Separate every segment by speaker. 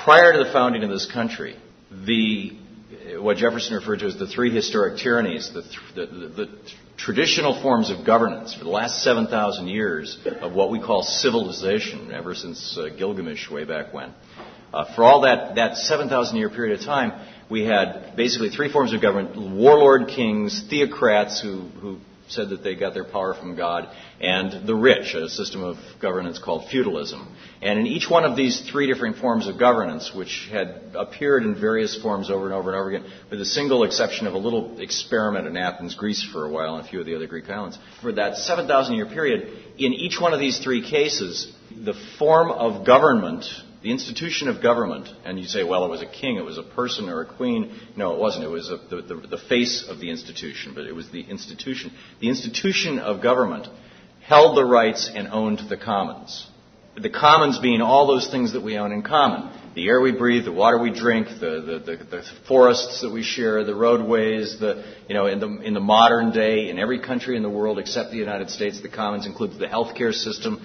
Speaker 1: prior to the founding of this country, what Jefferson referred to as the three historic tyrannies, the traditional forms of governance for the last 7,000 years of what we call civilization, ever since Gilgamesh way back when. For all that 7,000-year period of time, we had basically three forms of government: warlord kings, theocrats who said that they got their power from God, and the rich, a system of governance called feudalism. And in each one of these three different forms of governance, which had appeared in various forms over and over and over again, with the single exception of a little experiment in Athens, Greece for a while, and a few of the other Greek islands, for that 7,000-year period, in each one of these three cases, the form of government, the institution of government, and you say, well, it was a king, it was a person or a queen. No, it wasn't. It was the face of the institution, but it was the institution. The institution of government held the rights and owned the commons. The commons being all those things that we own in common. The air we breathe, the water we drink, the forests that we share, the roadways, in the modern day, in every country in the world except the United States, the commons include the healthcare system,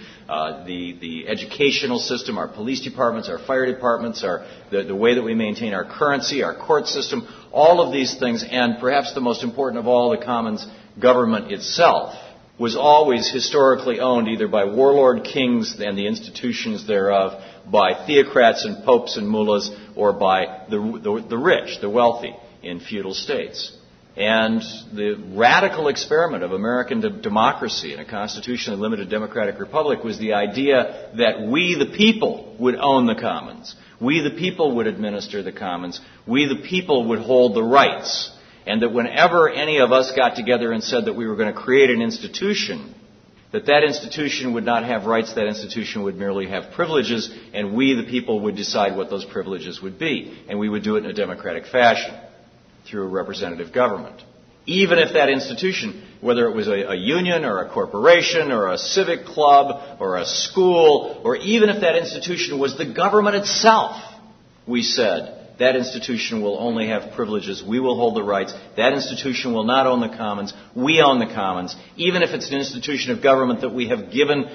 Speaker 1: the educational system, our police departments, our fire departments, the way that we maintain our currency, our court system, all of these things, and perhaps the most important of all, the commons, government itself, was always historically owned either by warlord kings and the institutions thereof, by theocrats and popes and mullahs, or by the rich, the wealthy, in feudal states. And the radical experiment of American democracy in a constitutionally limited democratic republic was the idea that we, the people, would own the commons. We, the people, would administer the commons. We, the people, would hold the rights. And that whenever any of us got together and said that we were going to create an institution, that institution would not have rights, that institution would merely have privileges, and we, the people, would decide what those privileges would be. And we would do it in a democratic fashion, through a representative government. Even if that institution, whether it was a union or a corporation or a civic club or a school, or even if that institution was the government itself, we said, that institution will only have privileges. We will hold the rights. That institution will not own the commons. We own the commons. Even if it's an institution of government that we have given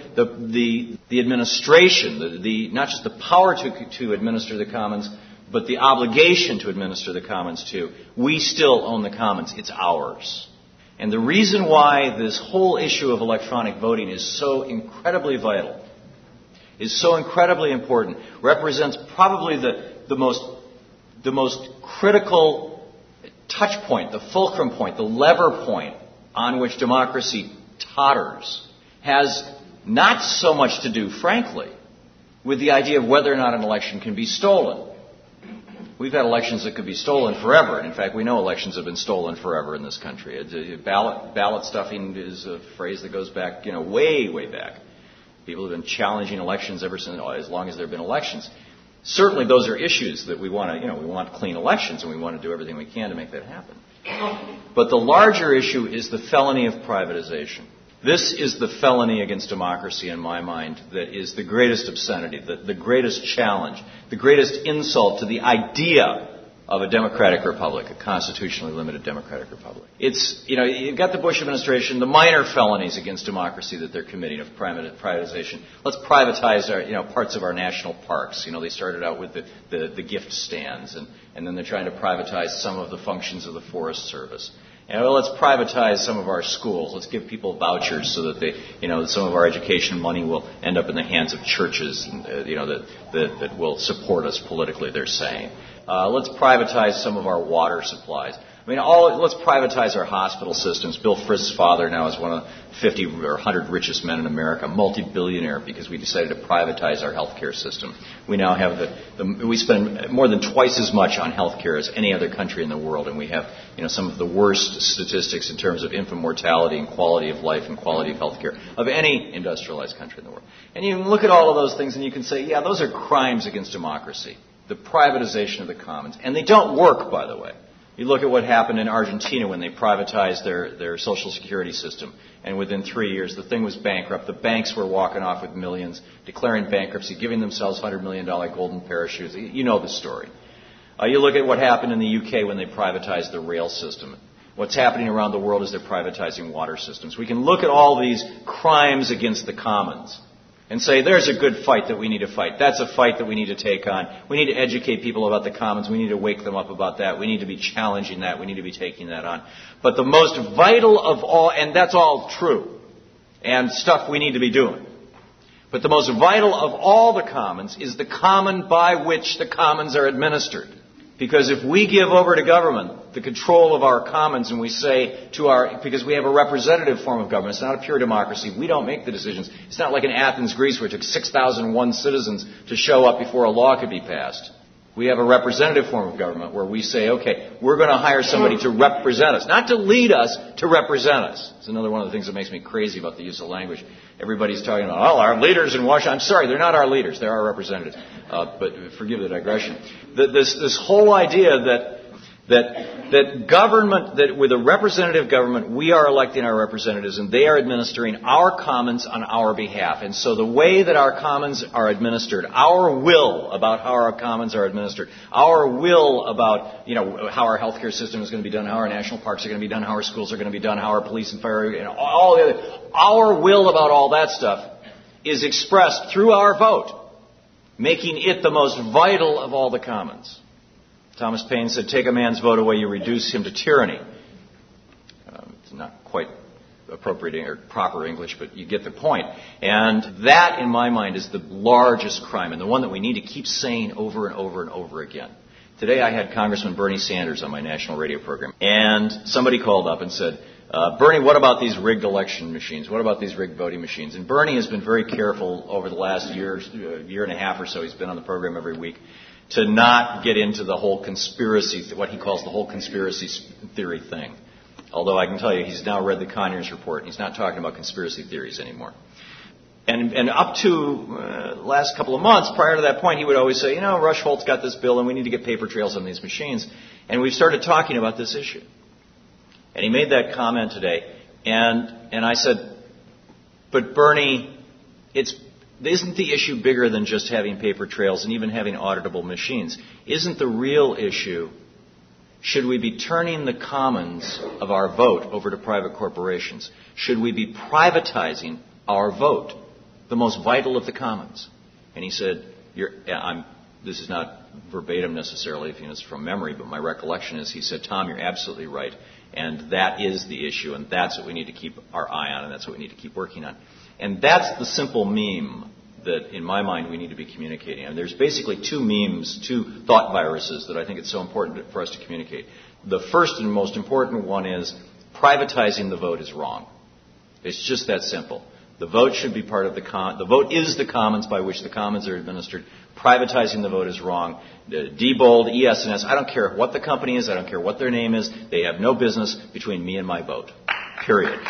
Speaker 1: the administration, not just the power to administer the commons, but the obligation to administer the commons to, we still own the commons. It's ours. And the reason why this whole issue of electronic voting is so incredibly vital, is so incredibly important, represents probably the most critical touch point, the fulcrum point, the lever point on which democracy totters, has not so much to do, frankly, with the idea of whether or not an election can be stolen. We've had elections that could be stolen forever. And in fact, we know elections have been stolen forever in this country. Ballot stuffing is a phrase that goes back, way, way back. People have been challenging elections ever since, as long as there have been elections. Certainly, those are issues that we want to, we want clean elections, and we want to do everything we can to make that happen. But the larger issue is the felony of privatization. This is the felony against democracy, in my mind, that is the greatest obscenity, the greatest challenge, the greatest insult to the idea of a democratic republic, a constitutionally limited democratic republic. It's, you've got the Bush administration, the minor felonies against democracy that they're committing of privatization. Let's privatize our, parts of our national parks. They started out with the gift stands, and then they're trying to privatize some of the functions of the Forest Service. Let's privatize some of our schools. Let's give people vouchers so that some of our education money will end up in the hands of churches, that will support us politically, they're saying. Let's privatize some of our water supplies. Let's privatize our hospital systems. Bill Frist's father now is one of the 50 or 100 richest men in America, multi-billionaire, because we decided to privatize our healthcare system. We now have we spend more than twice as much on healthcare as any other country in the world, and we have, some of the worst statistics in terms of infant mortality and quality of life and quality of healthcare of any industrialized country in the world. And you can look at all of those things and you can say, yeah, those are crimes against democracy, the privatization of the commons. And they don't work, by the way. You look at what happened in Argentina when they privatized their social security system. And within 3 years, the thing was bankrupt. The banks were walking off with millions, declaring bankruptcy, giving themselves $100 million golden parachutes. You know the story. You look at what happened in the UK when they privatized the rail system. What's happening around the world is they're privatizing water systems. We can look at all these crimes against the commons. and say, there's a good fight that we need to fight. That's a fight that we need to take on. We need to educate people about the commons. We need to wake them up about that. We need to be challenging that. We need to be taking that on. But the most vital of all, and that's all true, and stuff we need to be doing. But the most vital of all the commons is the common by which the commons are administered. Because if we give over to government the control of our commons and we say because we have a representative form of government, it's not a pure democracy, we don't make the decisions. It's not like in Athens, Greece, where it took 6,001 citizens to show up before a law could be passed. We have a representative form of government where we say, okay, we're going to hire somebody to represent us, not to lead us, to represent us. It's another one of the things that makes me crazy about the use of language. Everybody's talking about, our leaders in Washington. I'm sorry, they're not our leaders. They're our representatives. But forgive the digression. This whole idea that government, that with a representative government, we are electing our representatives and they are administering our commons on our behalf. And so the way that our commons are administered, our will about how our commons are administered, our will about, how our healthcare system is going to be done, how our national parks are going to be done, how our schools are going to be done, how our police and fire, all the other, our will about all that stuff is expressed through our vote, making it the most vital of all the commons. Thomas Paine said, take a man's vote away, you reduce him to tyranny. It's not quite appropriate or proper English, but you get the point. And that, in my mind, is the largest crime, and the one that we need to keep saying over and over and over again. Today I had Congressman Bernie Sanders on my national radio program, and somebody called up and said, Bernie, what about these rigged election machines? What about these rigged voting machines? And Bernie has been very careful over the last year and a half or so, he's been on the program every week, to not get into the whole conspiracy, what he calls the whole conspiracy theory thing. Although I can tell you, he's now read the Conyers report, and he's not talking about conspiracy theories anymore. And up to last couple of months, prior to that point, he would always say, Rush Holt's got this bill, and we need to get paper trails on these machines. And we've started talking about this issue. And he made that comment today, and I said, but Bernie, isn't the issue bigger than just having paper trails and even having auditable machines? Isn't the real issue, should we be turning the commons of our vote over to private corporations? Should we be privatizing our vote, the most vital of the commons? And he said, this is not verbatim necessarily, if it's from memory, but my recollection is he said, Tom, you're absolutely right. And that is the issue, and that's what we need to keep our eye on, and that's what we need to keep working on. And that's the simple meme that, in my mind, we need to be communicating. And there's basically two memes, two thought viruses that I think it's so important for us to communicate. The first and most important one is privatizing the vote is wrong. It's just that simple. The vote should be part of the vote is the commons by which the commons are administered. Privatizing the vote is wrong. Diebold, ES&S, I don't care what the company is. I don't care what their name is. They have no business between me and my vote. Period.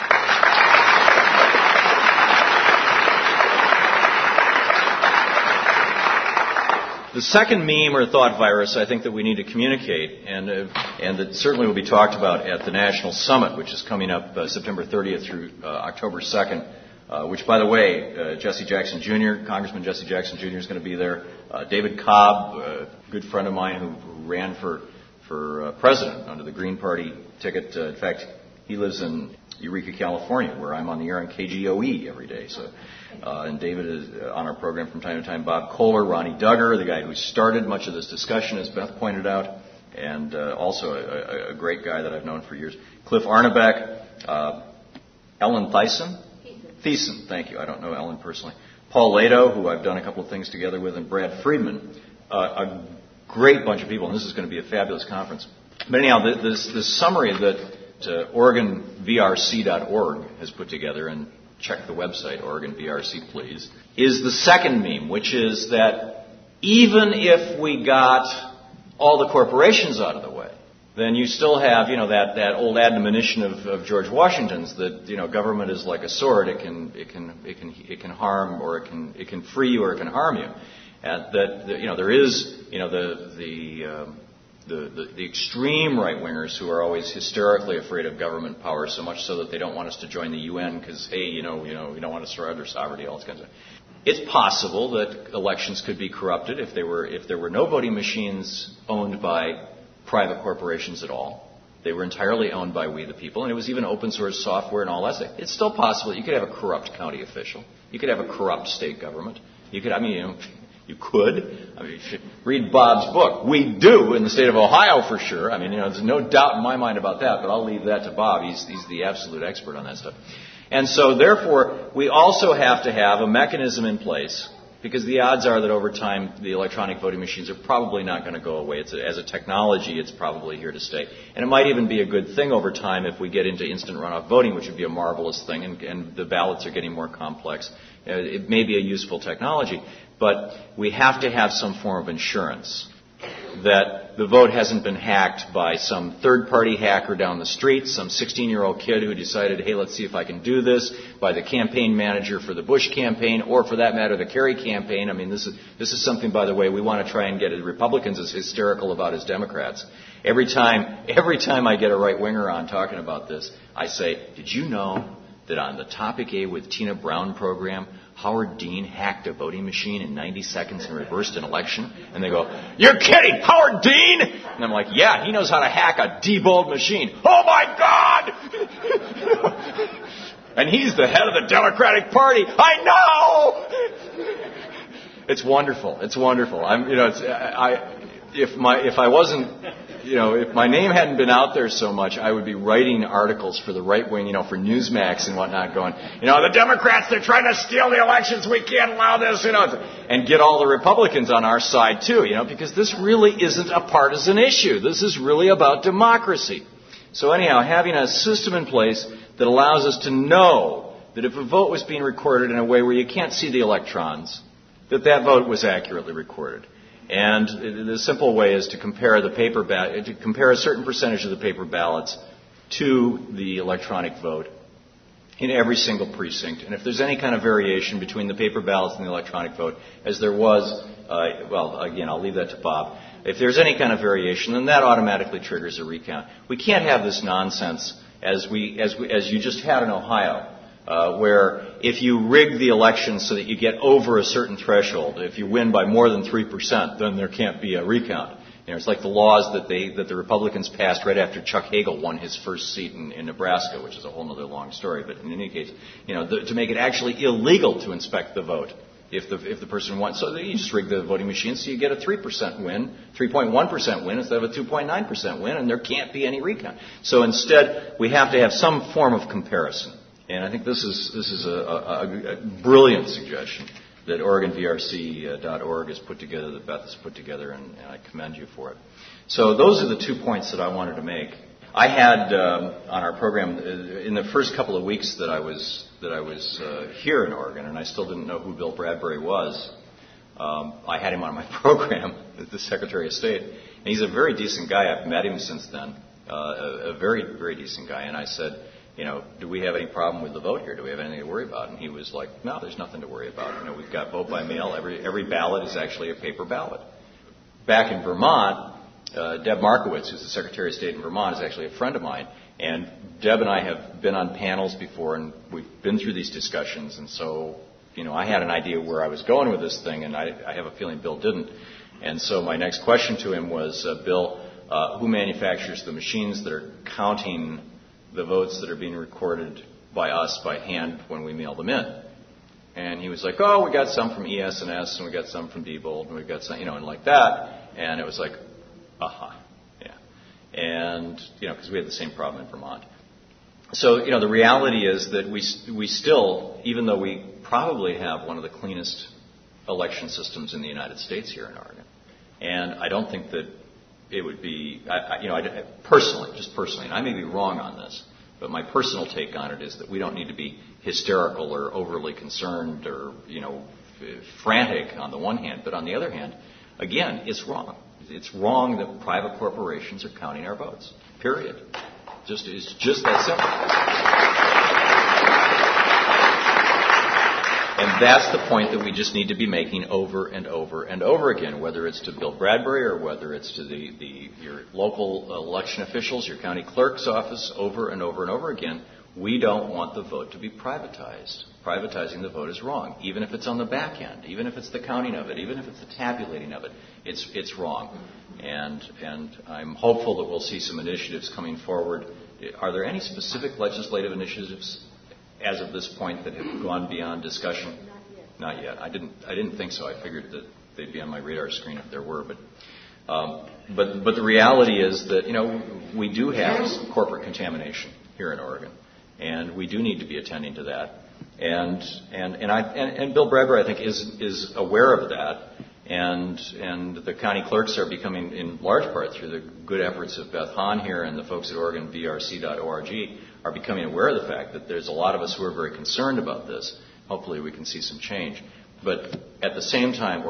Speaker 1: The second meme or thought virus I think that we need to communicate, and that certainly will be talked about at the National Summit, which is coming up September 30th through October 2nd, which, by the way, Jesse Jackson Jr., Congressman Jesse Jackson Jr. is going to be there. David Cobb, a good friend of mine who ran for president under the Green Party ticket. In fact, he lives in Eureka, California, where I'm on the air on KGOE every day. So, and David is on our program from time to time. Bob Kohler, Ronnie Duggar, the guy who started much of this discussion, as Beth pointed out, and also a great guy that I've known for years. Cliff Arnebeck, Ellen Thiessen, thank you. I don't know Ellen personally. Paul Lado, who I've done a couple of things together with, and Brad Friedman, a great bunch of people, and this is going to be a fabulous conference. But anyhow, this summary that OregonVRC.org has put together, and check the website, OregonVRC, please, is the second meme, which is that even if we got all the corporations out of the way, then you still have, that old admonition of George Washington's that, government is like a sword. It can harm, or it can free you, or it can harm you. And that, there is, the extreme right-wingers who are always hysterically afraid of government power, so much so that they don't want us to join the UN because, hey, we don't want to surrender sovereignty, all this kinds of stuff. It's possible that elections could be corrupted if there were no voting machines owned by private corporations at all. They were entirely owned by we the people, and it was even open source software and all that stuff. It's still possible. You could have a corrupt county official. You could have a corrupt state government. You could, you could. You should read Bob's book. We do in the state of Ohio for sure. There's no doubt in my mind about that, but I'll leave that to Bob. He's the absolute expert on that stuff. And so, therefore, we also have to have a mechanism in place, because the odds are that over time the electronic voting machines are probably not going to go away. As a technology, it's probably here to stay. And it might even be a good thing over time if we get into instant runoff voting, which would be a marvelous thing, and the ballots are getting more complex. It may be a useful technology, but we have to have some form of insurance that the vote hasn't been hacked by some third-party hacker down the street, some 16-year-old kid who decided, hey, let's see if I can do this, by the campaign manager for the Bush campaign, or for that matter, the Kerry campaign. This is something, by the way, we want to try and get the Republicans as hysterical about as Democrats. Every time I get a right-winger on talking about this, I say, did you know that on the Topic A with Tina Brown program, Howard Dean hacked a voting machine in 90 seconds and reversed an election? And they go, you're kidding, Howard Dean? And I'm like, yeah, he knows how to hack a Diebold machine. Oh, my God! And he's the head of the Democratic Party. I know! It's wonderful. It's wonderful. If my name hadn't been out there so much, I would be writing articles for the right wing, for Newsmax and whatnot, going, the Democrats, they're trying to steal the elections. We can't allow this, and get all the Republicans on our side too, because this really isn't a partisan issue. This is really about democracy. So anyhow, having a system in place that allows us to know that if a vote was being recorded in a way where you can't see the electrons, that vote was accurately recorded. And the simple way is to compare a certain percentage of the paper ballots to the electronic vote in every single precinct. And if there's any kind of variation between the paper ballots and the electronic vote, as there was, again, I'll leave that to Bob. If there's any kind of variation, then that automatically triggers a recount. We can't have this nonsense as you just had in Ohio. Where if you rig the election so that you get over a certain threshold, if you win by more than 3%, then there can't be a recount. It's like the laws that the Republicans passed right after Chuck Hagel won his first seat in Nebraska, which is a whole other long story. But in any case, to make it actually illegal to inspect the vote if the person won. So you just rig the voting machine so you get a 3% win, 3.1% win instead of a 2.9% win, and there can't be any recount. So instead, we have to have some form of comparison. And I think this is a brilliant suggestion that OregonVRC.org has put together, that Beth has put together, and I commend you for it. So those are the 2 points that I wanted to make. I had on our program in the first couple of weeks that I was here in Oregon, and I still didn't know who Bill Bradbury was. I had him on my program as the Secretary of State, and he's a very decent guy. I've met him since then, a very, very decent guy. And I said, do we have any problem with the vote here? Do we have anything to worry about? And he was like, no, there's nothing to worry about. We've got vote by mail. Every ballot is actually a paper ballot. Back in Vermont, Deb Markowitz, who's the Secretary of State in Vermont, is actually a friend of mine. And Deb and I have been on panels before, and we've been through these discussions. And so, I had an idea where I was going with this thing, and I have a feeling Bill didn't. And so my next question to him was, Bill, who manufactures the machines that are counting the votes that are being recorded by us by hand when we mail them in? And he was like, oh, we got some from ES&S, and we got some from Diebold, and we got some, and like that. And it was like, yeah. And, because we had the same problem in Vermont. So, the reality is that we still, even though we probably have one of the cleanest election systems in the United States here in Oregon, and I don't think that it would be, personally, and I may be wrong on this, but my personal take on it is that we don't need to be hysterical or overly concerned or, frantic on the one hand. But on the other hand, again, it's wrong. It's wrong that private corporations are counting our votes. Period. It's just that simple. And that's the point that we just need to be making over and over and over again, whether it's to Bill Bradbury or whether it's to your local election officials, your county clerk's office, over and over and over again. We don't want the vote to be privatized. Privatizing the vote is wrong, even if it's on the back end, even if it's the counting of it, even if it's the tabulating of it. It's wrong. And I'm hopeful that we'll see some initiatives coming forward. Are there any specific legislative initiatives as of this point that have gone beyond discussion? Not yet. I didn't think so. I figured that they'd be on my radar screen if there were. But the reality is that, we do have corporate contamination here in Oregon, and we do need to be attending to that. And Bill Bragger, I think, is aware of that. And the county clerks are becoming, in large part through the good efforts of Beth Hahn here and the folks at OregonVRC.org, are becoming aware of the fact that there's a lot of us who are very concerned about this. Hopefully we can see some change. But at the same time,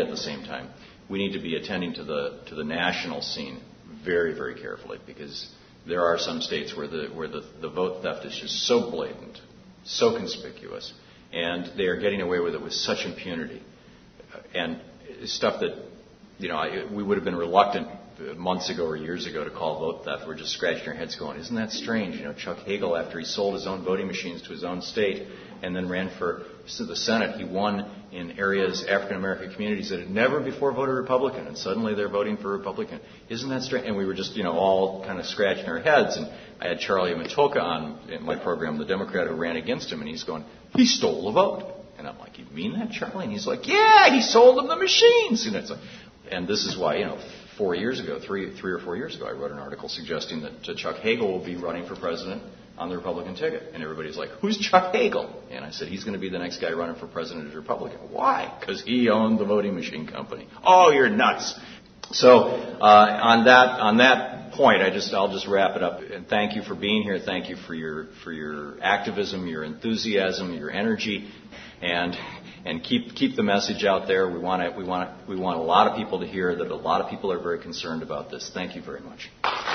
Speaker 1: we need to be attending to the national scene very, very carefully, because there are some states where the vote theft is just so blatant, so conspicuous, and they are getting away with it with such impunity. And stuff that, we would have been reluctant months ago or years ago to call vote theft. We're just scratching our heads going, isn't that strange? Chuck Hagel, after he sold his own voting machines to his own state and then ran for the Senate, he won in areas, African-American communities that had never before voted Republican, and suddenly they're voting for Republican. Isn't that strange? And we were just, all kind of scratching our heads. And I had Charlie Matoka on in my program, the Democrat who ran against him, and he's going, he stole the vote. And I'm like, you mean that, Charlie? And he's like, yeah, he sold them the machines. And this is why, 4 years ago, three or 4 years ago, I wrote an article suggesting that Chuck Hagel will be running for president on the Republican ticket. And everybody's like, who's Chuck Hagel? And I said, he's going to be the next guy running for president as Republican. Why? Because he owned the voting machine company. Oh, you're nuts. So on that point, I'll just wrap it up. And thank you for being here. Thank you for your activism, your enthusiasm, your energy. And keep the message out there. We want a lot of people to hear that a lot of people are very concerned about this. Thank you very much.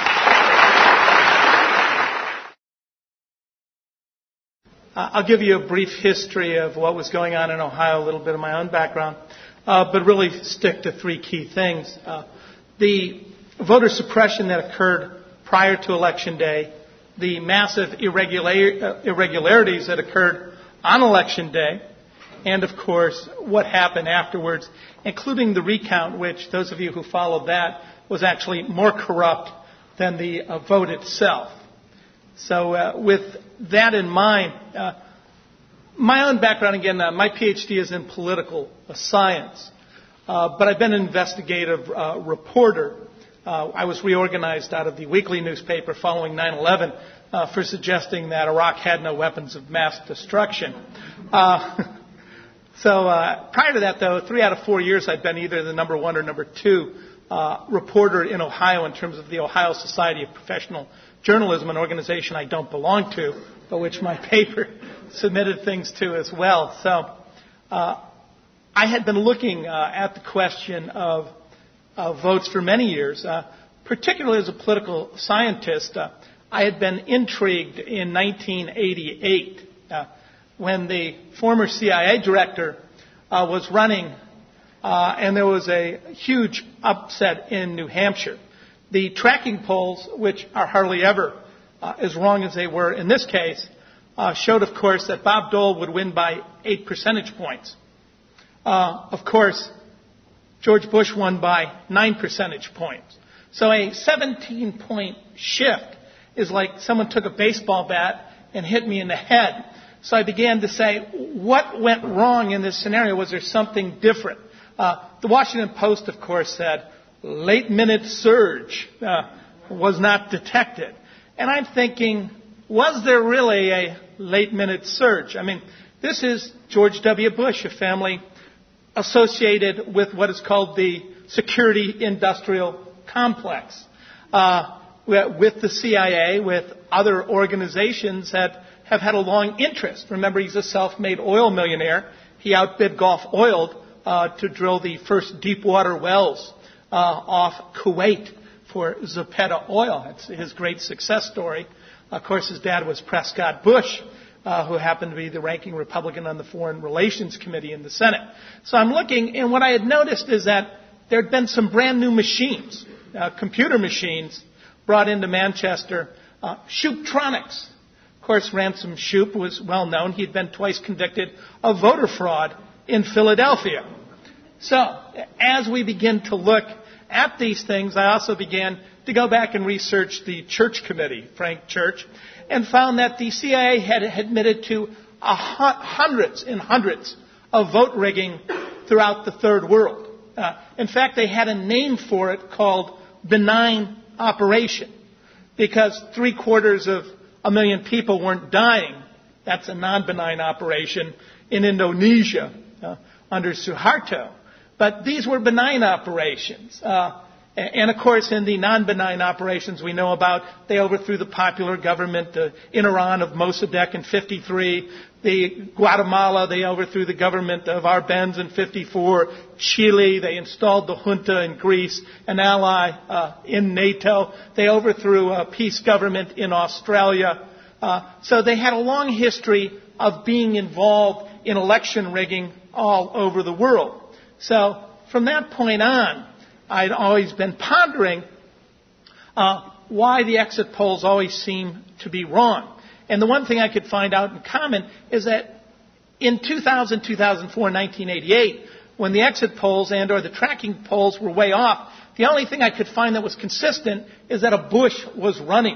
Speaker 2: I'll give you a brief history of what was going on in Ohio, a little bit of my own background, but really stick to three key things. The voter suppression that occurred prior to Election Day, the massive irregularities that occurred on Election Day, and, of course, what happened afterwards, including the recount, which those of you who followed that was actually more corrupt than the vote itself. So with that in mind, my own background, again, my PhD is in political science, but I've been an investigative reporter. I was reorganized out of the weekly newspaper following 9/11 for suggesting that Iraq had no weapons of mass destruction. So prior to that, though, 3 out of 4 years I've been either the number 1 or number 2 reporter in Ohio in terms of the Ohio Society of Professional Journalism, an organization I don't belong to, but which my paper submitted things to as well. So I had been looking at the question of votes for many years, particularly as a political scientist. I had been intrigued in 1988 when the former CIA director was running, and there was a huge upset in New Hampshire. The tracking polls, which are hardly ever as wrong as they were in this case, showed, of course, that Bob Dole would win by 8 percentage points. Of course, George Bush won by 9 percentage points. So a 17-point shift is like someone took a baseball bat and hit me in the head. So I began to say, what went wrong in this scenario? Was there something different? The Washington Post, of course, said, late-minute surge was not detected. And I'm thinking, was there really a late-minute surge? I mean, this is George W. Bush, a family associated with what is called the security industrial complex, with the CIA, with other organizations that have had a long interest. Remember, he's a self-made oil millionaire. He outbid Gulf Oil to drill the first deep water wells off Kuwait for Zepeda oil. It's his great success story. Of course, his dad was Prescott Bush, who happened to be the ranking Republican on the Foreign Relations Committee in the Senate. So I'm looking, and what I had noticed is that there had been some brand new machines, computer machines, brought into Manchester. Shooptronics. Of course, Ransom Shoup was well known. He'd been twice convicted of voter fraud in Philadelphia. So as we begin to look at these things, I also began to go back and research the Church Committee, Frank Church, and found that the CIA had admitted to hundreds and hundreds of vote rigging throughout the Third World. In fact, they had a name for it called benign operation, because 750,000 people weren't dying. That's a non-benign operation in Indonesia under Suharto. But these were benign operations. And of course, in the non-benign operations we know about, they overthrew the popular government in Iran of Mossadegh in 53. The Guatemala, they overthrew the government of Arbenz in 54. Chile, they installed the junta in Greece, an ally in NATO. They overthrew a peace government in Australia. So they had a long history of being involved in election rigging all over the world. So from that point on, I'd always been pondering why the exit polls always seem to be wrong. And the one thing I could find out in common is that in 2000, 2004, 1988, when the exit polls and or the tracking polls were way off, the only thing I could find that was consistent is that a Bush was running.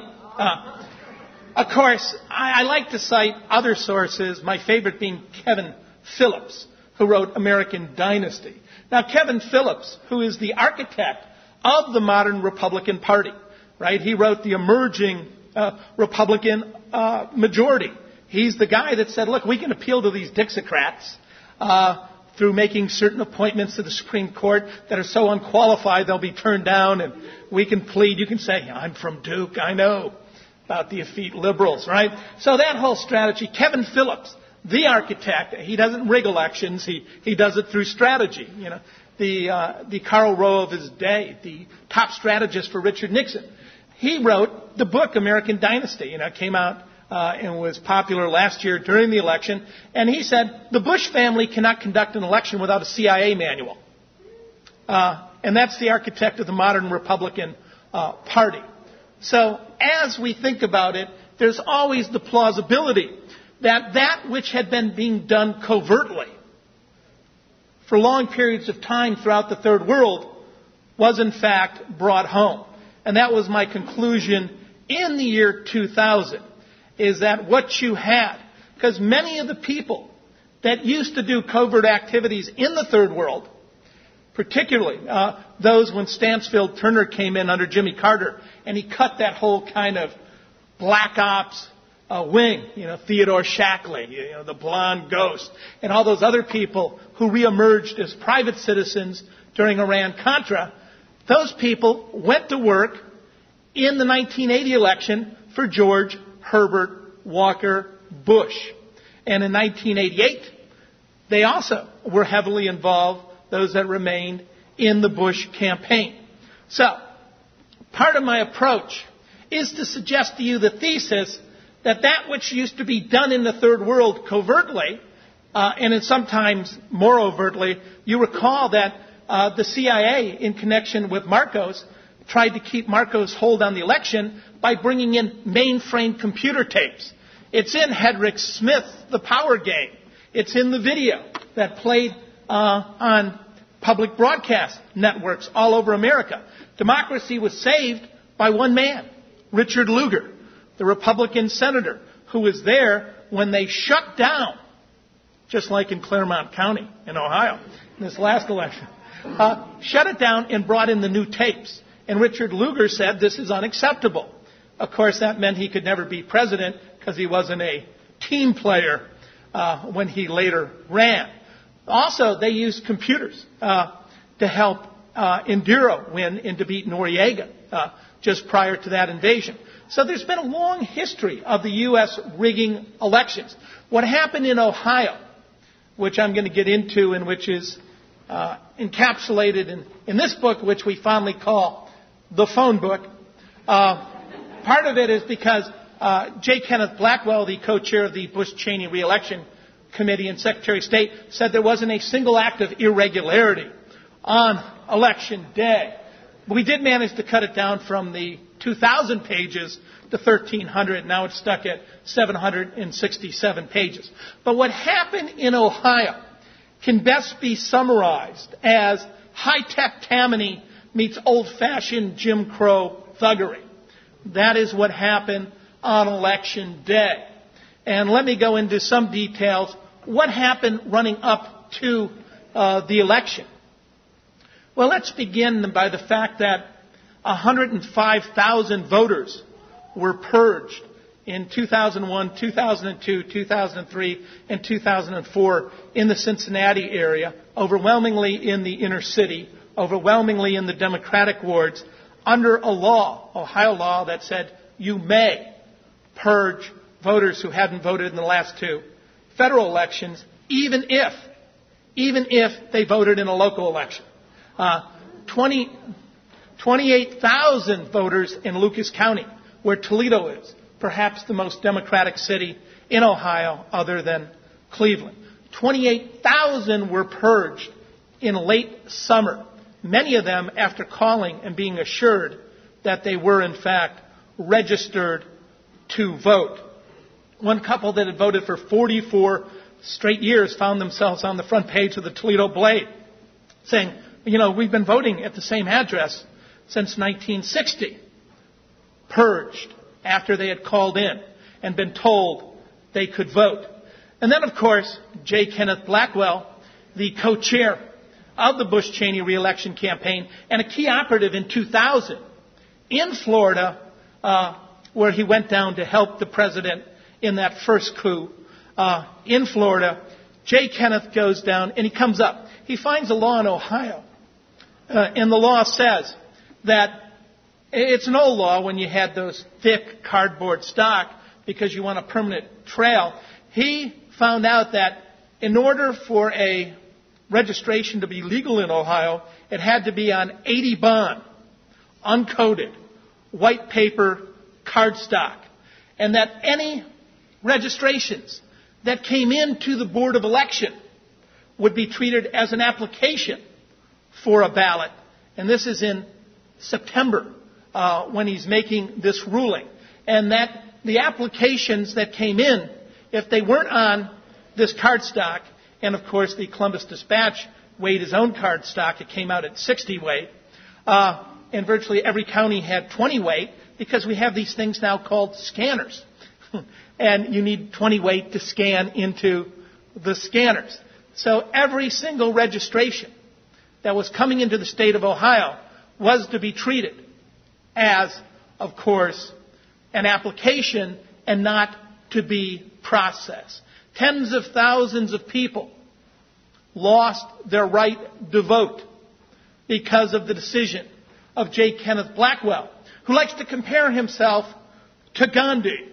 Speaker 2: Of course, I like to cite other sources, my favorite being Kevin Phillips, who wrote American Dynasty. Now, Kevin Phillips, who is the architect of the modern Republican Party, right? He wrote the emerging Republican majority. He's the guy that said, look, we can appeal to these Dixiecrats through making certain appointments to the Supreme Court that are so unqualified they'll be turned down, and we can plead. You can say, I'm from Duke, I know about the effete liberals, right? So that whole strategy, Kevin Phillips, the architect, he doesn't rig elections. He does it through strategy. You know, the Karl Rove of his day, the top strategist for Richard Nixon. He wrote the book American Dynasty. You know, it came out and was popular last year during the election. And he said the Bush family cannot conduct an election without a CIA manual. And that's the architect of the modern Republican Party. So as we think about it, there's always the plausibility that which had been being done covertly for long periods of time throughout the Third World was in fact brought home. And that was my conclusion in the year 2000, is that what you had, because many of the people that used to do covert activities in the Third World, particularly those when Stansfield Turner came in under Jimmy Carter, and he cut that whole kind of black ops wing, Theodore Shackley, the blonde ghost, and all those other people who reemerged as private citizens during Iran-Contra, those people went to work in the 1980 election for George Herbert Walker Bush. And in 1988, they also were heavily involved, those that remained in the Bush campaign. So, part of my approach is to suggest to you the thesis that which used to be done in the Third World covertly, and sometimes more overtly, you recall that the CIA, in connection with Marcos, tried to keep Marcos' hold on the election by bringing in mainframe computer tapes. It's in Hedrick Smith, The Power Game. It's in the video that played on public broadcast networks all over America. Democracy was saved by one man, Richard Lugar, the Republican senator, who was there when they shut down, just like in Claremont County in Ohio, in this last election, shut it down and brought in the new tapes. And Richard Lugar said this is unacceptable. Of course, that meant he could never be president because he wasn't a team player when he later ran. Also, they used computers to help Indira win and to beat Noriega just prior to that invasion. So there's been a long history of the U.S. rigging elections. What happened in Ohio, which I'm going to get into and which is encapsulated in this book, which we fondly call the phone book, part of it is because J. Kenneth Blackwell, the co-chair of the Bush-Cheney re-election committee and Secretary of State, said there wasn't a single act of irregularity on election day. We did manage to cut it down from the 2,000 pages to 1,300. Now it's stuck at 767 pages. But what happened in Ohio can best be summarized as high-tech Tammany meets old-fashioned Jim Crow thuggery. That is what happened on Election Day. And let me go into some details. What happened running up to the election? Well, let's begin by the fact that 105,000 voters were purged in 2001, 2002, 2003, and 2004 in the Cincinnati area, overwhelmingly in the inner city, overwhelmingly in the Democratic wards, under a law, Ohio law, that said you may purge voters who hadn't voted in the last two federal elections, even if they voted in a local election. 28,000 voters in Lucas County, where Toledo is, perhaps the most Democratic city in Ohio other than Cleveland. 28,000 were purged in late summer, many of them after calling and being assured that they were, in fact, registered to vote. One couple that had voted for 44 straight years found themselves on the front page of the Toledo Blade saying, we've been voting at the same address since 1960. Purged after they had called in and been told they could vote. And then, of course, J. Kenneth Blackwell, the co-chair of the Bush-Cheney re-election campaign and a key operative in 2000 in Florida, where he went down to help the president in that first coup in Florida. J. Kenneth goes down and he comes up. He finds a law in Ohio. And the law says that it's an old law when you had those thick cardboard stock because you want a permanent trail. He found out that in order for a registration to be legal in Ohio, it had to be on 80 bond, uncoated, white paper cardstock, and that any registrations that came into the Board of Election would be treated as an application for a ballot. And this is in September when he's making this ruling. And that the applications that came in, if they weren't on this cardstock, and of course the Columbus Dispatch weighed his own cardstock, it came out at 60 weight, and virtually every county had 20 weight because we have these things now called scanners. And you need 20 weight to scan into the scanners. So every single registration that was coming into the state of Ohio was to be treated as, of course, an application and not to be processed. Tens of thousands of people lost their right to vote because of the decision of J. Kenneth Blackwell, who likes to compare himself to Gandhi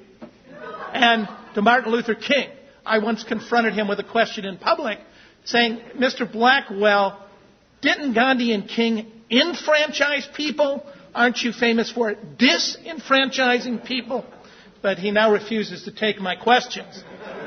Speaker 2: and to Martin Luther King. I once confronted him with a question in public saying, Mr. Blackwell, didn't Gandhi and King enfranchise people? Aren't you famous for disenfranchising people? But he now refuses to take my questions.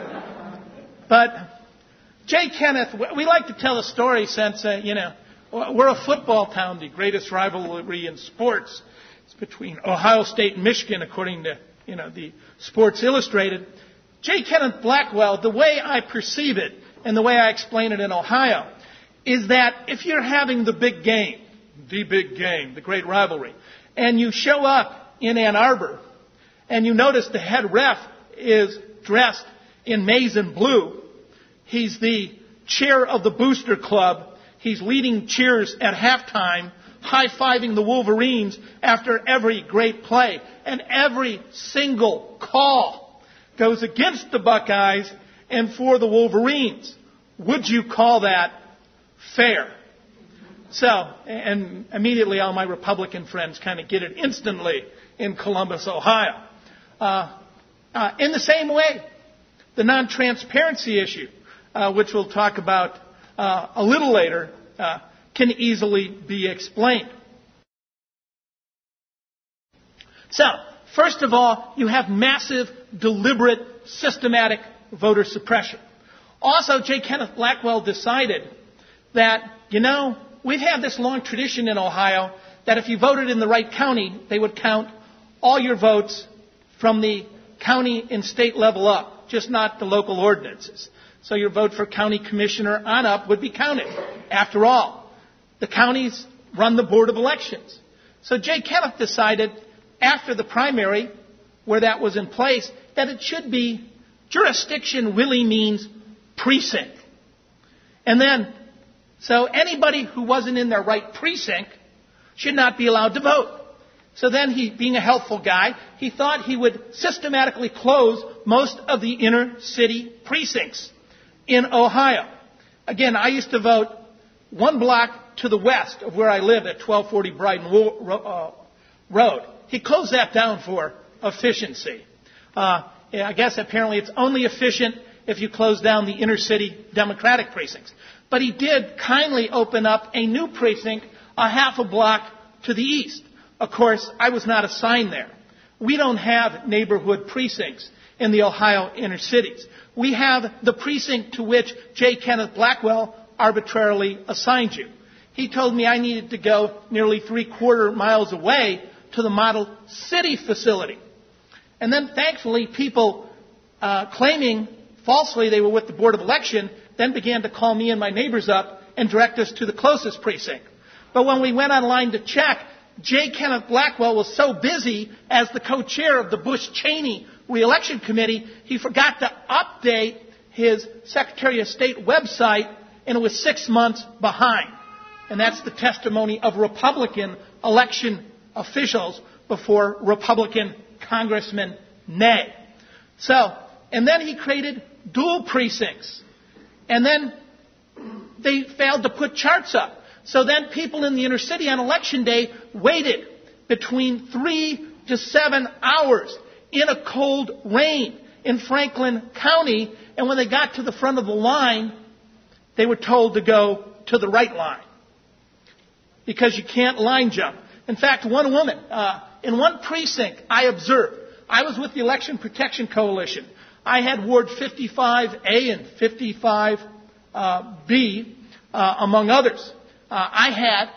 Speaker 2: But J. Kenneth, we like to tell a story since, we're a football town. The greatest rivalry in sports is between Ohio State and Michigan, according to, the Sports Illustrated. J. Kenneth Blackwell, the way I perceive it and the way I explain it in Ohio, is that if you're having the big game, the great rivalry, and you show up in Ann Arbor and you notice the head ref is dressed in maize and blue, he's the chair of the booster club, he's leading cheers at halftime, high-fiving the Wolverines after every great play, and every single call goes against the Buckeyes and for the Wolverines. Would you call that fair? So, and immediately all my Republican friends kind of get it instantly in Columbus, Ohio. In the same way, the non-transparency issue, which we'll talk about a little later, can easily be explained. So, first of all, you have massive, deliberate, systematic voter suppression. Also, J. Kenneth Blackwell decided that, we've had this long tradition in Ohio that if you voted in the right county, they would count all your votes from the county and state level up, just not the local ordinances. So your vote for county commissioner on up would be counted. After all, the counties run the Board of Elections. So Jay Kenneth decided after the primary, where that was in place, that it should be jurisdiction really means precinct. And then, so anybody who wasn't in their right precinct should not be allowed to vote. So then he, being a helpful guy, he thought he would systematically close most of the inner city precincts in Ohio. Again, I used to vote one block to the west of where I live at 1240 Bryden Road. He closed that down for efficiency. I guess apparently it's only efficient if you close down the inner city Democratic precincts. But he did kindly open up a new precinct a half a block to the east. Of course, I was not assigned there. We don't have neighborhood precincts in the Ohio inner cities. We have the precinct to which J. Kenneth Blackwell arbitrarily assigned you. He told me I needed to go nearly 3/4 miles away to the model city facility. And then thankfully people claiming falsely they were with the Board of Election then began to call me and my neighbors up and direct us to the closest precinct. But when we went online to check, J. Kenneth Blackwell was so busy as the co-chair of the Bush-Cheney re-election committee, he forgot to update his Secretary of State website, and it was 6 months behind. And that's the testimony of Republican election officials before Republican Congressman Ney. So, and then he created dual precincts. And then they failed to put charts up. So then people in the inner city on election day waited between 3 to 7 hours in a cold rain in Franklin County. And when they got to the front of the line, they were told to go to the right line because you can't line jump. In fact, one woman, in one precinct I observed, I was with the Election Protection Coalition. I had Ward 55A and 55B, among others. I had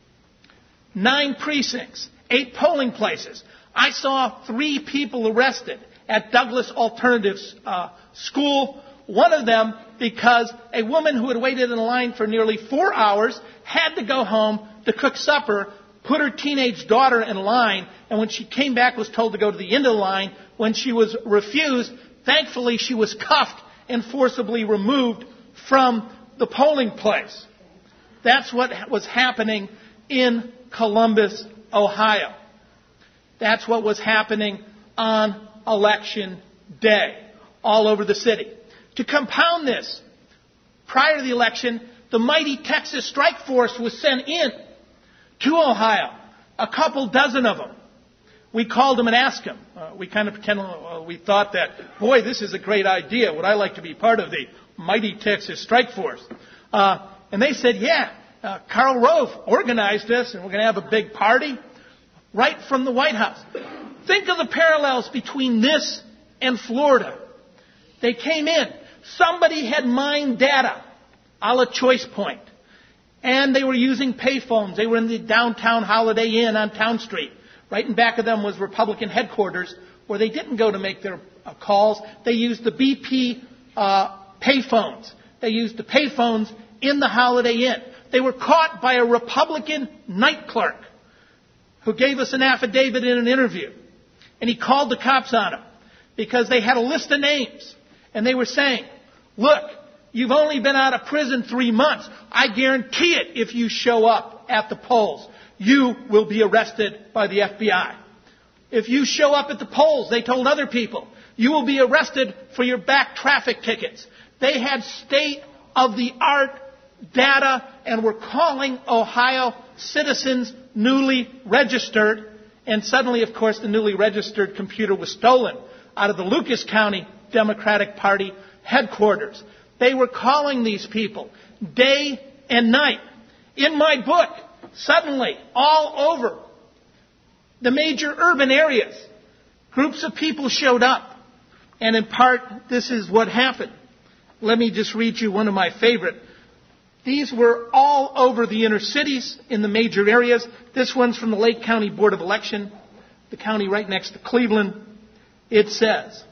Speaker 2: 9 precincts, 8 polling places. I saw 3 people arrested at Douglas Alternatives School. One of them because a woman who had waited in line for nearly 4 hours had to go home to cook supper, put her teenage daughter in line, and when she came back was told to go to the end of the line. When she was refused, thankfully she was cuffed and forcibly removed from the polling place. That's what was happening in Columbus, Ohio. That's what was happening on election day all over the city. To compound this, prior to the election, the mighty Texas Strike Force was sent in to Ohio, a couple dozen of them. We called them and asked them. We kind of pretended we thought that, boy, this is a great idea. Would I like to be part of the mighty Texas Strike Force? And they said, yeah, Karl Rove organized this, and we're going to have a big party right from the White House. Think of the parallels between this and Florida. They came in. Somebody had mined data, a la Choice Point, and they were using payphones. They were in the downtown Holiday Inn on Town Street. Right in back of them was Republican headquarters, where they didn't go to make their calls. They used the BP payphones. They used the payphones in the Holiday Inn. They were caught by a Republican night clerk who gave us an affidavit in an interview. And he called the cops on them because they had a list of names. And they were saying, look, you've only been out of prison 3 months. I guarantee it, if you show up at the polls, you will be arrested by the FBI. If you show up at the polls, they told other people, you will be arrested for your back traffic tickets. They had state-of-the-art data and were calling Ohio citizens newly registered. And suddenly, of course, the newly registered computer was stolen out of the Lucas County Democratic Party headquarters. They were calling these people day and night. In my book, suddenly, all over the major urban areas, groups of people showed up. And in part, this is what happened. Let me just read you one of my favorite. These were all over the inner cities in the major areas. This one's from the Lake County Board of Election, the county right next to Cleveland. It says,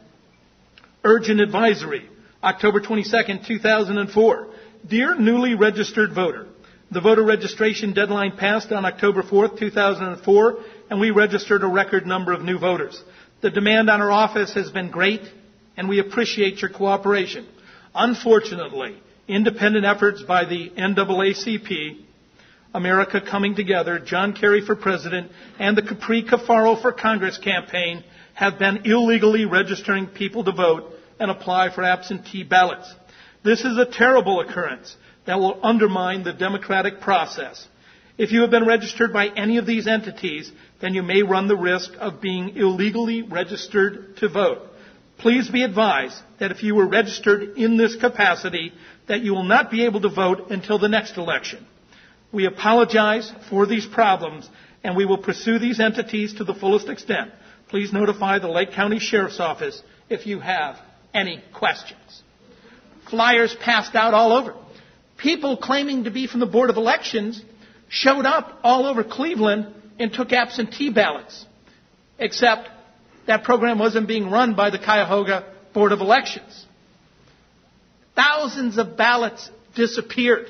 Speaker 2: urgent advisory, October 22nd, 2004. Dear newly registered voter, The voter registration deadline passed on October 4th, 2004, and we registered a record number of new voters. The demand on our office has been great, and we appreciate your cooperation. Unfortunately, independent efforts by the NAACP, America Coming Together, John Kerry for President, and the Capri Cafaro for Congress campaign have been illegally registering people to vote and apply for absentee ballots. This is a terrible occurrence that will undermine the democratic process. If you have been registered by any of these entities, then you may run the risk of being illegally registered to vote. Please be advised that if you were registered in this capacity, that you will not be able to vote until the next election. We apologize for these problems, and we will pursue these entities to the fullest extent. Please notify the Lake County Sheriff's Office if you have any questions. Flyers passed out all over. People claiming to be from the Board of Elections showed up all over Cleveland and took absentee ballots. Except that program wasn't being run by the Cuyahoga Board of Elections. Thousands of ballots disappeared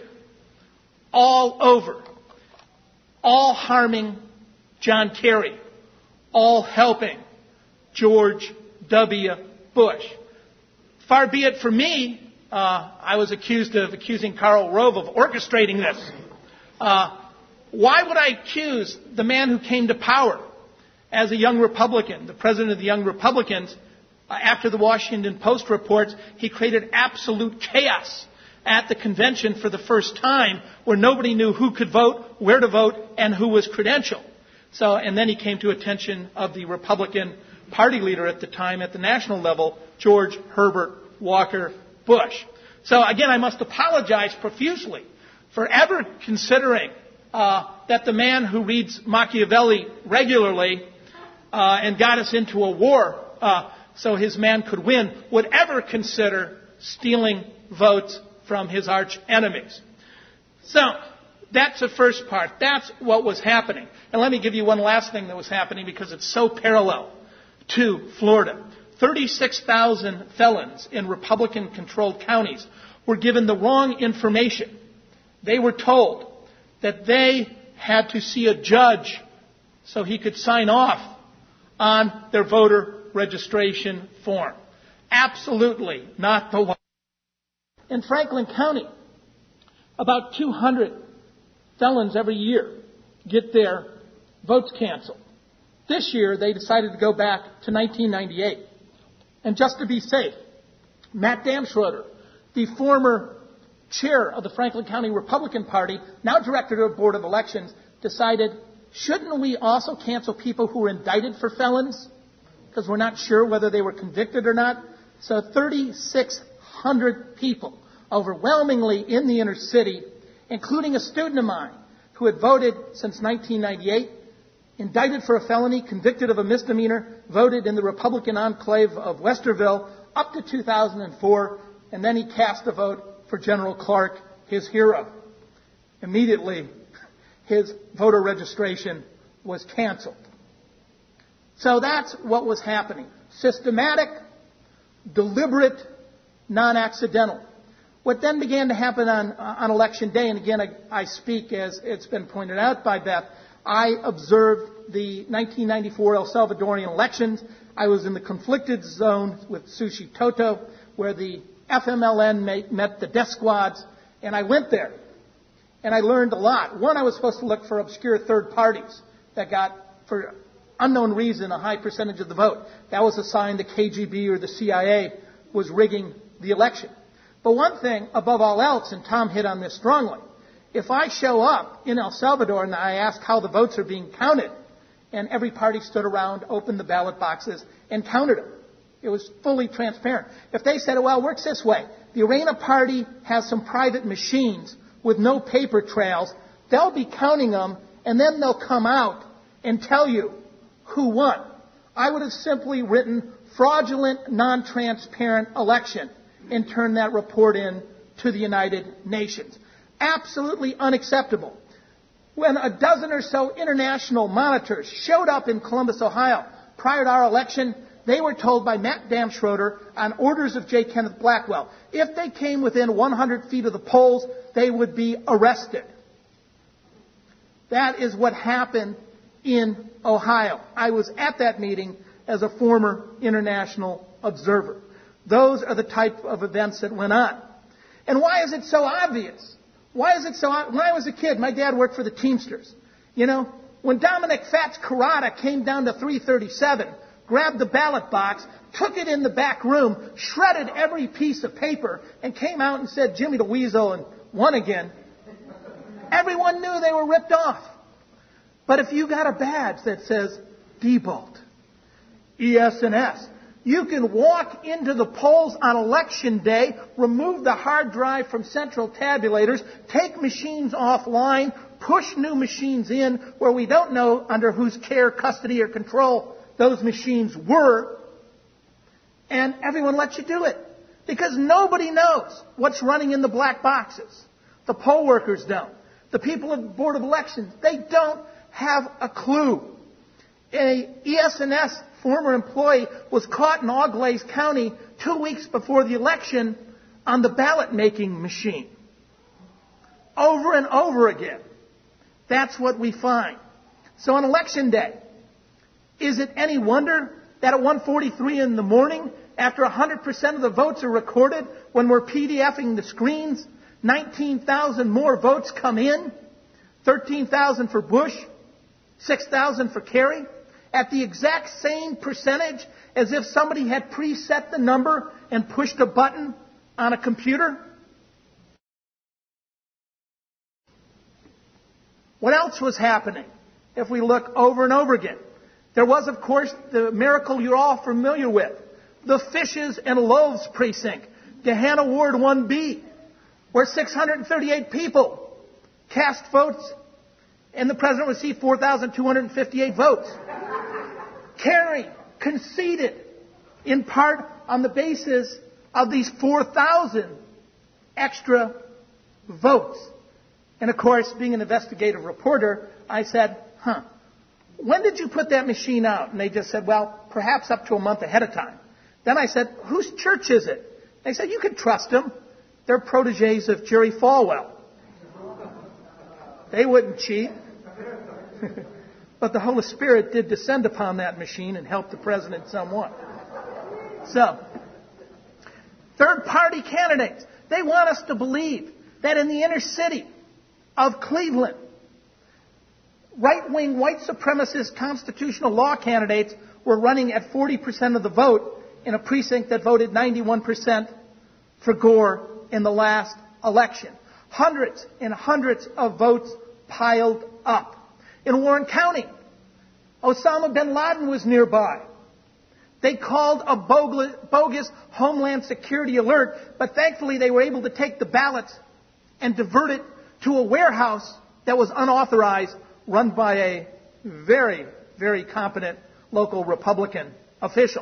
Speaker 2: all over, all harming John Kerry, all helping George W. Bush. Far be it from me, I was accusing Karl Rove of orchestrating this. Why would I accuse the man who came to power as a young Republican, the president of the Young Republicans? After the Washington Post reports, he created absolute chaos at the convention for the first time, where nobody knew who could vote, where to vote, and who was credentialed. And then he came to attention of the Republican Party leader at the time at the national level, George Herbert Walker Bush. So again, I must apologize profusely for ever considering that the man who reads Machiavelli regularly and got us into a war so his man could win would ever consider stealing votes from his arch enemies. So that's the first part. That's what was happening. And let me give you one last thing that was happening, because it's so parallel to Florida. 36,000 felons in Republican-controlled counties were given the wrong information. They were told that they had to see a judge so he could sign off on their voter registration form. Absolutely not the law. In Franklin County, about 200 felons every year get their votes canceled. This year, they decided to go back to 1998. And just to be safe, Matt Damschroeder, the former chair of the Franklin County Republican Party, now director of the Board of Elections, decided, shouldn't we also cancel people who were indicted for felons? Because we're not sure whether they were convicted or not. So 3,600 people, overwhelmingly in the inner city, including a student of mine who had voted since 1998, indicted for a felony, convicted of a misdemeanor, voted in the Republican enclave of Westerville up to 2004, and then he cast a vote for General Clark, his hero. Immediately, his voter registration was canceled. So that's what was happening. Systematic, deliberate, non-accidental. What then began to happen on Election Day, and again, I speak as it's been pointed out by Beth, I observed the 1994 El Salvadorian elections. I was in the conflicted zone with Sushi Toto, where the FMLN met the death squads, and I went there. And I learned a lot. One, I was supposed to look for obscure third parties that got, for unknown reason, a high percentage of the vote. That was a sign the KGB or the CIA was rigging the election. But one thing, above all else, and Tom hit on this strongly, if I show up in El Salvador and I ask how the votes are being counted, and every party stood around, opened the ballot boxes, and counted them. It was fully transparent. If they said, well, it works this way. The Arena Party has some private machines with no paper trails. They'll be counting them, and then they'll come out and tell you who won. I would have simply written fraudulent, non-transparent election and turned that report in to the United Nations. Absolutely unacceptable. When a dozen or so international monitors showed up in Columbus, Ohio, prior to our election, they were told by Matt Damschroeder on orders of J. Kenneth Blackwell, if they came within 100 feet of the polls, they would be arrested. That is what happened in Ohio. I was at that meeting as a former international observer. Those are the type of events that went on. And why is it so obvious? Why is it so obvious? When I was a kid, my dad worked for the Teamsters. You know, when Dominic Fats Carrata came down to 337, grabbed the ballot box, took it in the back room, shredded every piece of paper, and came out and said, Jimmy the Weasel, and won again, everyone knew they were ripped off. But if you got a badge that says Diebold, ES&S, you can walk into the polls on election day, remove the hard drive from central tabulators, take machines offline, push new machines in where we don't know under whose care, custody, or control those machines were, and everyone lets you do it. Because nobody knows what's running in the black boxes. The poll workers don't. The people at the Board of Elections, they don't have a clue. A ES&S former employee was caught in Auglaize County 2 weeks before the election on the ballot-making machine. Over and over again. That's what we find. So on Election Day, is it any wonder that at 1:43 in the morning, after 100% of the votes are recorded, when we're PDFing the screens, 19,000 more votes come in, 13,000 for Bush, 6,000 for Kerry, at the exact same percentage as if somebody had preset the number and pushed a button on a computer? What else was happening if we look over and over again? There was, of course, the miracle you're all familiar with, the Fishes and Loaves precinct, Gahanna Ward 1B, where 638 people cast votes and the president received 4,258 votes. Kerry conceded in part on the basis of these 4,000 extra votes. And of course, being an investigative reporter, I said, when did you put that machine out? And they just said, well, perhaps up to a month ahead of time. Then I said, whose church is it? They said, you can trust them. They're protégés of Jerry Falwell. They wouldn't cheat. But the Holy Spirit did descend upon that machine and help the president somewhat. So, third-party candidates, they want us to believe that in the inner city of Cleveland, right-wing, white supremacist constitutional law candidates were running at 40% of the vote in a precinct that voted 91% for Gore in the last election. Hundreds and hundreds of votes piled up. In Warren County, Osama bin Laden was nearby. They called a bogus Homeland Security alert, but thankfully they were able to take the ballots and divert it to a warehouse that was unauthorized, run by a very, very competent local Republican official.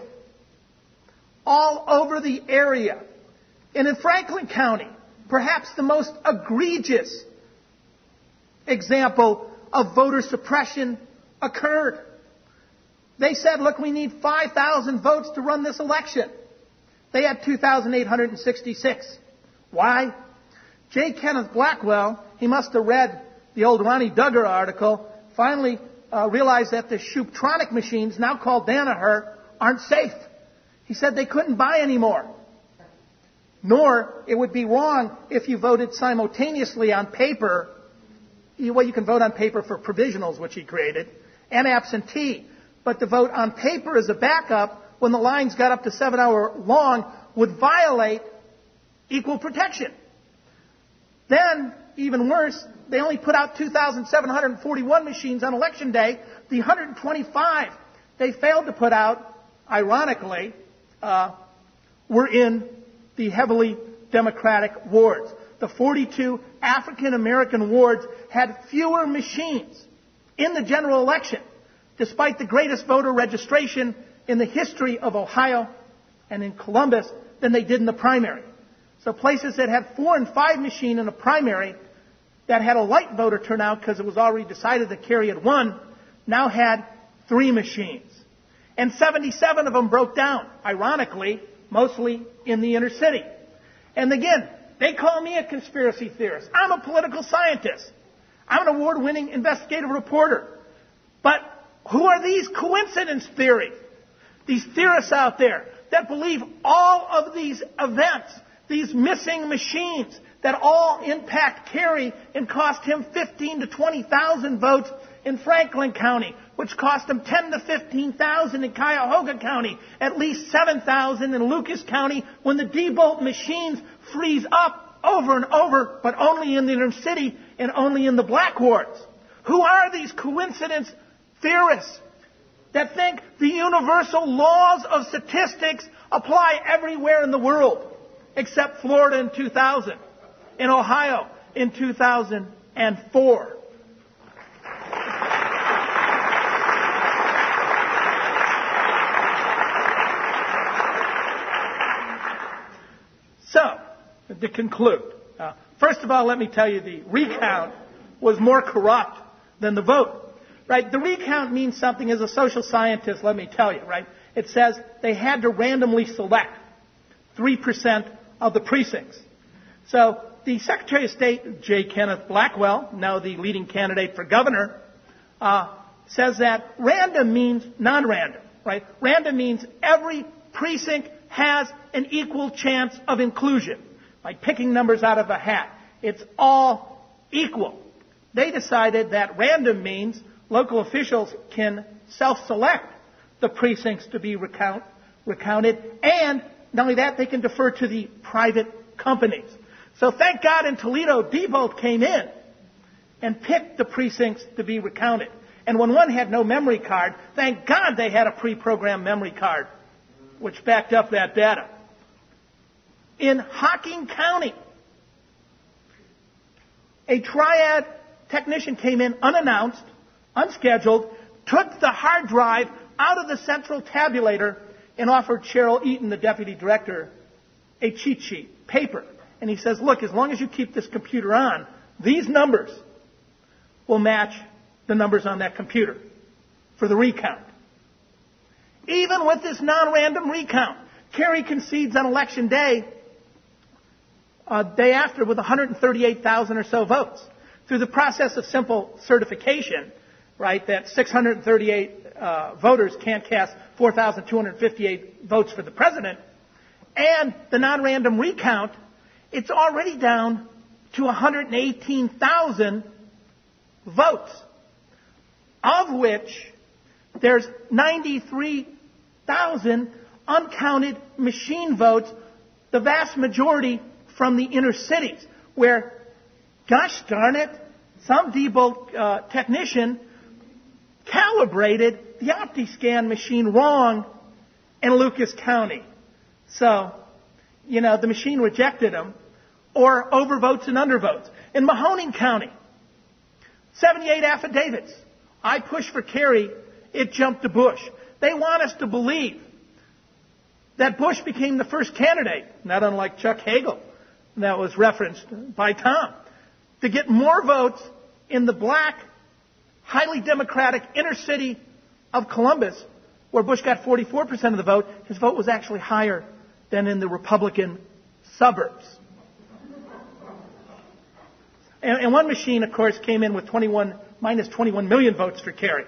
Speaker 2: All over the area. And in Franklin County, perhaps the most egregious example of voter suppression occurred. They said, look, we need 5,000 votes to run this election. They had 2,866. Why? J. Kenneth Blackwell, he must have read the old Ronnie Duggar article, finally realized that the Shuptronic machines, now called Danaher, aren't safe. He said they couldn't buy any more. Nor it would be wrong if you voted simultaneously on paper. Well, you can vote on paper for provisionals, which he created, and absentee. But to vote on paper as a backup, when the lines got up to 7 hours long, would violate equal protection. Then, even worse, they only put out 2,741 machines on Election Day. The 125 they failed to put out, ironically, were in the heavily Democratic wards. The 42 African-American wards had fewer machines in the general election, despite the greatest voter registration in the history of Ohio and in Columbus, than they did in the primary. So places that had 4 and 5 machines in a primary that had a light voter turnout because it was already decided that Kerry had won, now had 3 machines. And 77 of them broke down, ironically, mostly in the inner city. And again, they call me a conspiracy theorist. I'm a political scientist. I'm an award-winning investigative reporter. But who are these coincidence theories? These theorists out there that believe all of these events, these missing machines, that all impact Kerry and cost him 15 to 20,000 votes in Franklin County, which cost him 10 to 15,000 in Cuyahoga County, at least 7,000 in Lucas County, when the Diebold machines freeze up over and over, but only in the inner city and only in the black wards. Who are these coincidence theorists that think the universal laws of statistics apply everywhere in the world, except Florida in 2000, in Ohio in 2004? So, to conclude, first of all, let me tell you the recount was more corrupt than the vote. Right? The recount means something. As a social scientist, let me tell you, right? It says they had to randomly select 3% of the precincts. So the Secretary of State, J. Kenneth Blackwell, now the leading candidate for governor, says that random means non-random, right? Random means every precinct has an equal chance of inclusion, like picking numbers out of a hat. It's all equal. They decided that random means local officials can self-select the precincts to be recounted, and not only that, they can defer to the private companies. So thank God in Toledo, Diebold came in and picked the precincts to be recounted. And when one had no memory card, thank God they had a pre-programmed memory card, which backed up that data. In Hocking County, a triad technician came in unannounced, unscheduled, took the hard drive out of the central tabulator and offered Cheryl Eaton, the deputy director, a cheat sheet, paper. And he says, look, as long as you keep this computer on, these numbers will match the numbers on that computer for the recount. Even with this non-random recount, Kerry concedes on election day, day after, with 138,000 or so votes. Through the process of simple certification, right, that 638 voters can't cast 4,258 votes for the president, and the non-random recount, it's already down to 118,000 votes, of which there's 93,000 uncounted machine votes, the vast majority from the inner cities, where, gosh darn it, some Diebold technician calibrated the OptiScan machine wrong in Lucas County. So, the machine rejected them, or overvotes and undervotes. In Mahoning County, 78 affidavits. I pushed for Kerry, it jumped to Bush. They want us to believe that Bush became the first candidate, not unlike Chuck Hagel, that was referenced by Tom, to get more votes in the black, highly democratic inner city of Columbus, where Bush got 44% of the vote. His vote was actually higher than in the Republican suburbs. And one machine, of course, came in with minus 21 million votes for Kerry.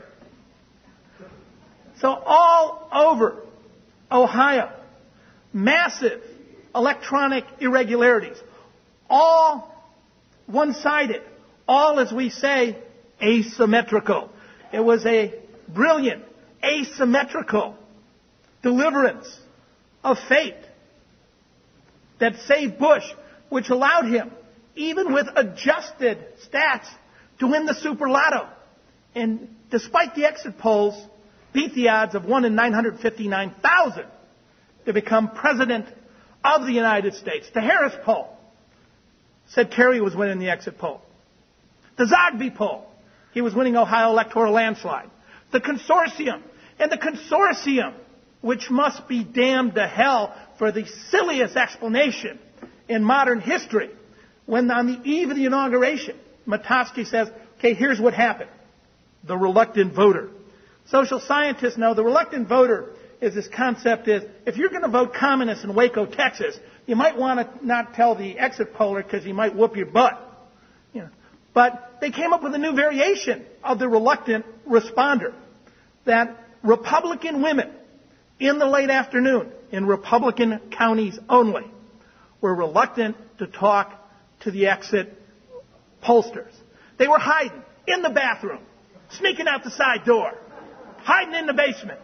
Speaker 2: So all over Ohio, massive electronic irregularities, all one-sided, all, as we say, asymmetrical. It was a brilliant, asymmetrical deliverance of fate that saved Bush, which allowed him, even with adjusted stats, to win the Super Lotto. And despite the exit polls, beat the odds of 1 in 959,000 to become president of the United States. The Harris poll said Kerry was winning the exit poll. The Zogby poll, he was winning Ohio electoral landslide. The consortium, which must be damned to hell for the silliest explanation in modern history, when on the eve of the inauguration, Matofsky says, okay, here's what happened. The reluctant voter. Social scientists know the reluctant voter is this concept is, if you're going to vote communist in Waco, Texas, you might want to not tell the exit poller because he might whoop your butt. But they came up with a new variation of the reluctant responder, that Republican women in the late afternoon, in Republican counties only, were reluctant to talk to the exit pollsters. They were hiding in the bathroom, sneaking out the side door, hiding in the basement.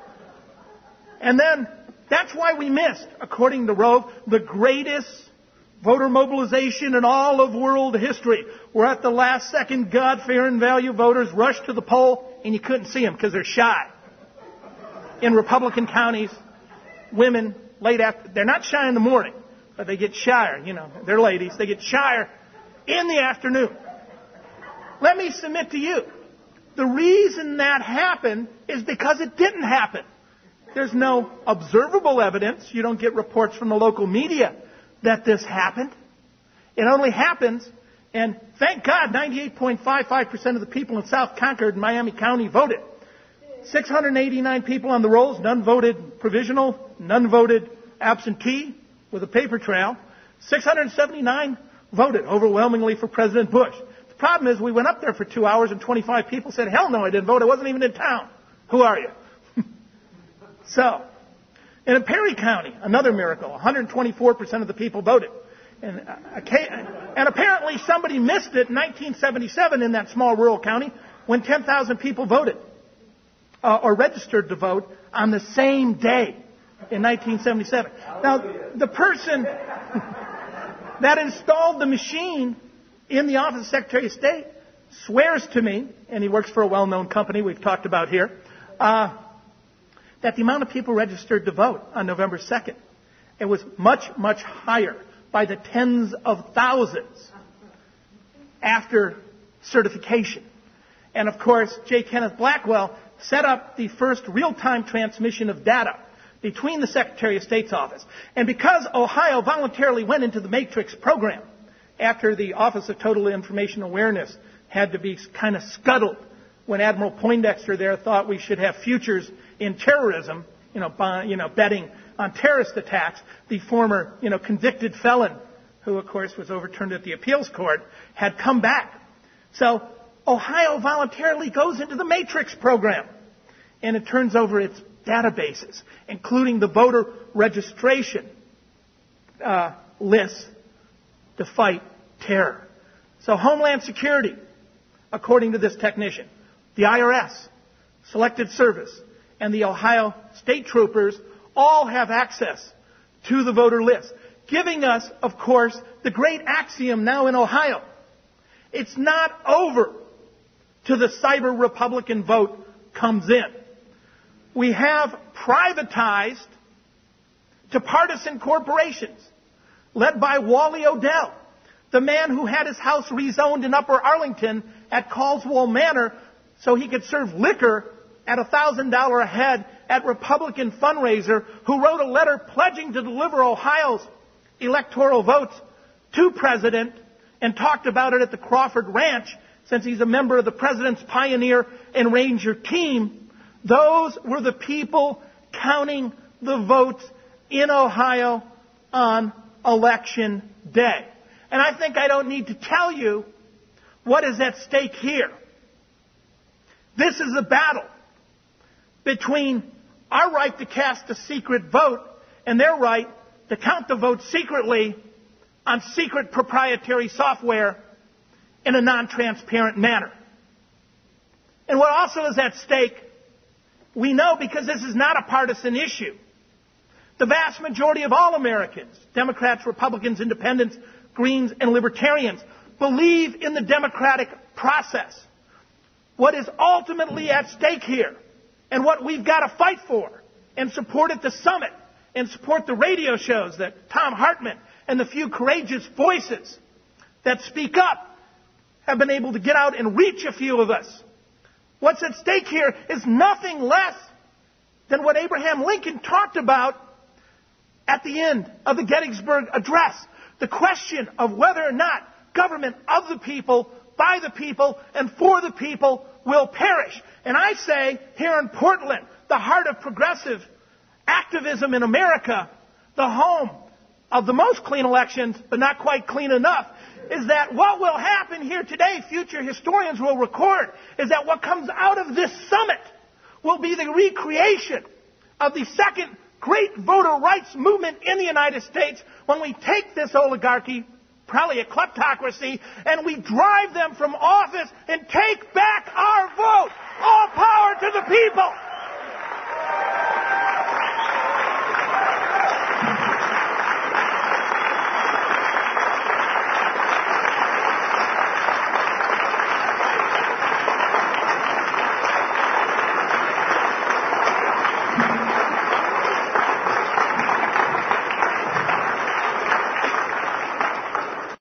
Speaker 2: And then that's why we missed, according to Rove, the greatest voter mobilization in all of world history. We're at the last second, God-fearing value voters rushed to the poll, and you couldn't see them because they're shy. In Republican counties, women late after, they're not shy in the morning, but they get shyer. You know, they're ladies. They get shyer in the afternoon. Let me submit to you, the reason that happened is because it didn't happen. There's no observable evidence. You don't get reports from the local media that this happened. It only happens, and thank God, 98.55% of the people in South Concord and Miami County voted. 689 people on the rolls, none voted provisional, none voted absentee with a paper trail. 679 voted overwhelmingly for President Bush. The problem is we went up there for 2 hours and 25 people said, hell no, I didn't vote. I wasn't even in town. Who are you? So, in Perry County, another miracle, 124% of the people voted. And apparently somebody missed it in 1977 in that small rural county when 10,000 people voted or registered to vote on the same day in 1977. Now, the person that installed the machine in the office of Secretary of State swears to me, and he works for a well-known company we've talked about here, that the amount of people registered to vote on November 2nd, it was much, much higher by the tens of thousands after certification. And of course, J. Kenneth Blackwell set up the first real-time transmission of data between the Secretary of State's office. And because Ohio voluntarily went into the Matrix program after the Office of Total Information Awareness had to be kind of scuttled when Admiral Poindexter there thought we should have futures in terrorism, betting on terrorist attacks, the former, convicted felon, who of course was overturned at the appeals court, had come back. So Ohio voluntarily goes into the Matrix program, and it turns over its databases, including the voter registration lists to fight terror. So Homeland Security, according to this technician, the IRS, Selected Service, and the Ohio State Troopers all have access to the voter list, giving us, of course, the great axiom now in Ohio. It's not over till the cyber Republican vote comes in. We have privatized to partisan corporations led by Wally Odell, the man who had his house rezoned in Upper Arlington at Caldwell Manor so he could serve liquor at $1,000 a head at Republican fundraiser, who wrote a letter pledging to deliver Ohio's electoral votes to President and talked about it at the Crawford Ranch since he's a member of the President's Pioneer and Ranger team. Those were the people counting the votes in Ohio on Election Day. And I think I don't need to tell you what is at stake here. This is a battle between our right to cast a secret vote and their right to count the votes secretly on secret proprietary software in a non-transparent manner. And what also is at stake, we know because this is not a partisan issue. The vast majority of all Americans, Democrats, Republicans, Independents, Greens, and Libertarians, believe in the democratic process. What is ultimately at stake here, and what we've got to fight for, and support at the summit, and support the radio shows that Tom Hartman and the few courageous voices that speak up have been able to get out and reach a few of us. What's at stake here is nothing less than what Abraham Lincoln talked about at the end of the Gettysburg Address. The question of whether or not government of the people, by the people, and for the people will perish. And I say, here in Portland, the heart of progressive activism in America, the home of the most clean elections, but not quite clean enough, is that what will happen here today, future historians will record, is that what comes out of this summit will be the recreation of the second great voter rights movement in the United States, when we take this oligarchy, probably a kleptocracy, and we drive them from office and take back our vote. All power to the people.